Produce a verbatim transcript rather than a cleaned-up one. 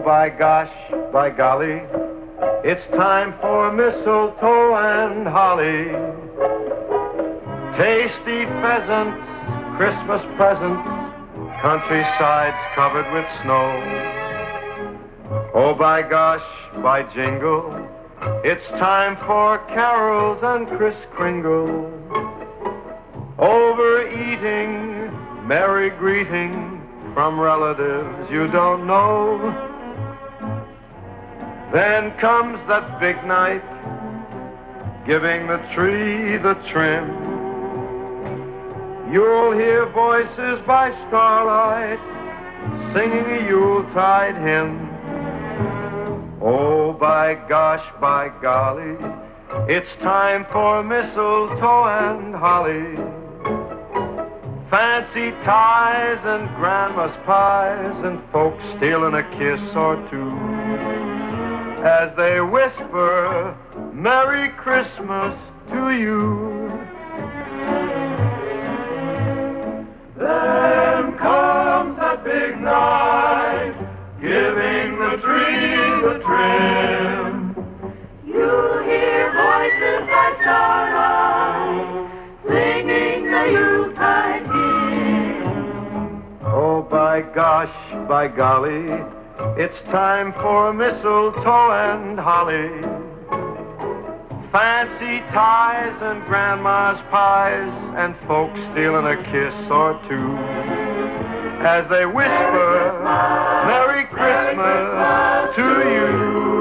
by gosh, by golly, it's time for mistletoe and holly. Tasty pheasants, Christmas presents, countrysides covered with snow. Oh, by gosh, by jingle, it's time for carols and Kris Kringle. Overeating, merry greeting from relatives you don't know. Then comes that big night, giving the tree the trim. You'll hear voices by starlight singing a Yuletide hymn. Oh, by gosh, by golly, it's time for mistletoe and holly. Fancy ties and grandma's pies and folks stealing a kiss or two as they whisper Merry Christmas to you. Then comes that big night, giving the tree the trim. You'll hear voices by starlight, singing the Yuletide hymn. Oh, by gosh, by golly, it's time for mistletoe and holly. Fancy ties and grandma's pies and folks stealing a kiss or two as they whisper Merry Christmas to you.